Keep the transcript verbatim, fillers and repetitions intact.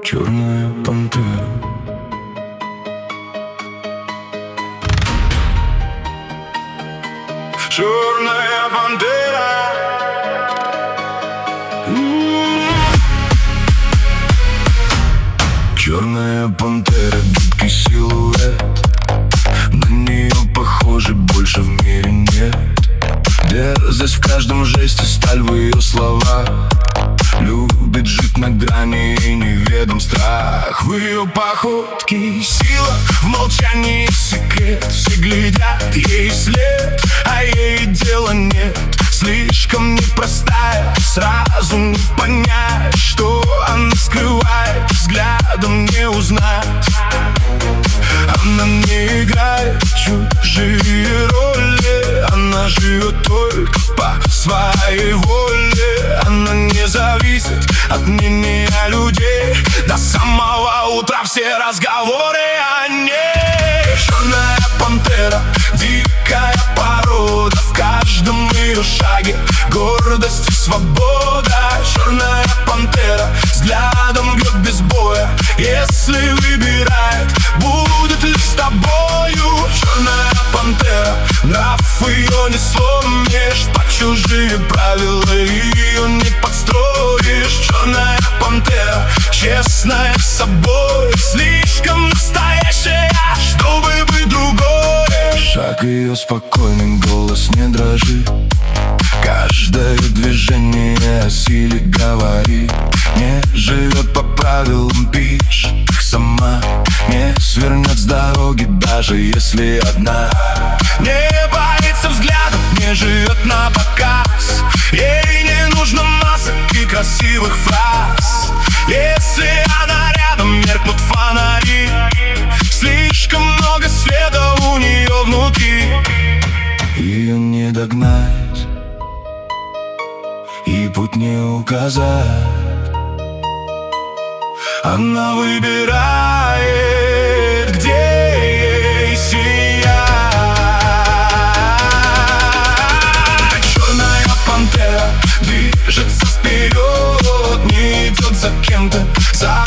Черная пантера. Черная пантера. Черная пантера, гибкий силуэт. На нее похоже больше в мире нет. Дерзость в каждом жесте, сталь в ее словах. Любит жить на грани и неведом страх. В ее походке сила, в молчании секрет. Все глядят ей след, а ей дела нет. Слишком непростая, сразу не понять, что она скрывает, взглядом не узнать. Она не играет чужие роли, она живет только по своей воле. Она не зависит от мнения людей, до самого утра все разговоры о ней. Черная пантера, дикая порода, в каждом ее шаге гордость и свобода. Черная пантера взглядом бьет без боя, если выбирает, будет ли с тобою. Черная пантера, нрав ее не сломишь, под чужие правила ее не подстроишь. Черная пантера, честная с собой, слишком настоящая, чтобы быть другой. Шаг ее спокойный, голос не дрожит. Каждое движение о силе говорит. Не живет по правилам, пишет их сама. Не свернет с дороги, даже если одна. Не боится взглядов, не живет на показ. Ей не нужно масок и красивых фраз. Если она рядом, меркнут фонари. Слишком много света у нее внутри. Ее не догнать и путь не указать. Она выбирает, где ей сиять. Черная пантера движется вперед, не идет за кем-то, за